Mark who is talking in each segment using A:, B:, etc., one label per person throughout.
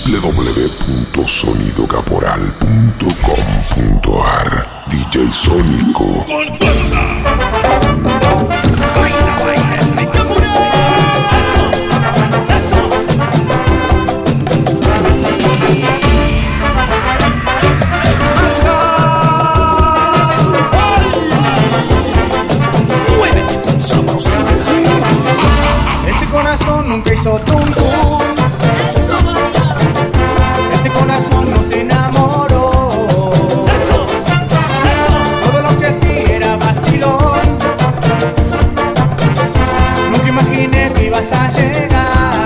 A: www.sonidocaporal.com.ar DJ Sónico.
B: ¡Con fuerza! ¡Baila, baila, espectacular! ¡Muévete con sabrosura!
C: Este corazón nunca hizo tum tum. Este corazón no se enamoró. Todo lo que hacía era vacilón. Nunca imaginé que ibas a llegar.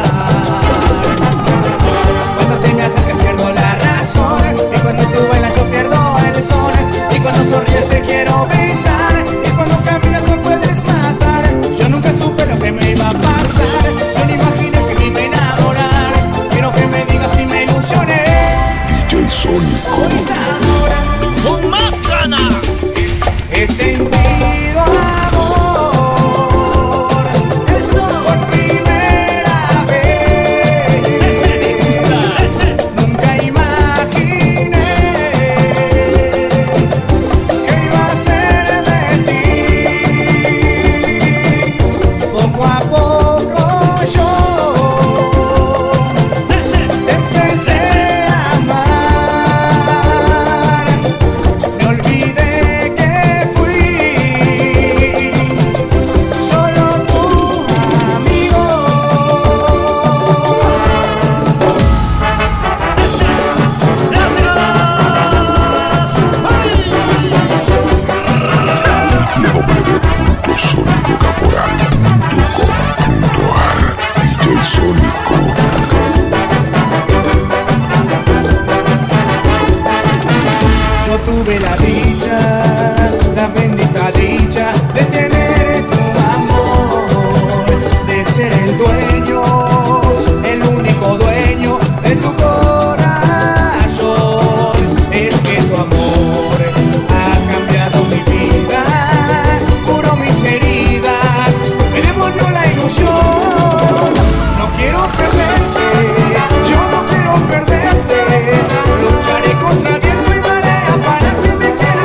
C: Cuando te me acercas pierdo la razón. Y cuando tú bailas yo pierdo el son. Y cuando sonríes te quiero besar. Y cuando caminas me puedes matar. Yo nunca supe lo que me iba a pasar. Yo no imaginé que me iba a enamorar. Quiero que me digas si me ilusioné.
A: DJ Sónico.
B: ¡Con más ganas!
C: He sentido amor. Por primera vez. Nunca imaginé que iba a ser de ti. Poco a poco yo te empecé a amar. Me olvidé que fui solo tu amigo.
A: www.sonidocaporal.com.ar DJ Sónico.
C: Yo tuve la dicha, la bendita dicha de tener tu amor, de ser el dueño, el único dueño de tu corazón. Es que tu amor ha cambiado mi vida, curó mis heridas, me devolvió la ilusión. No quiero perderte, yo no quiero perderte, lucharé contra viento y marea para que me quede.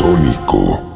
A: Sónico.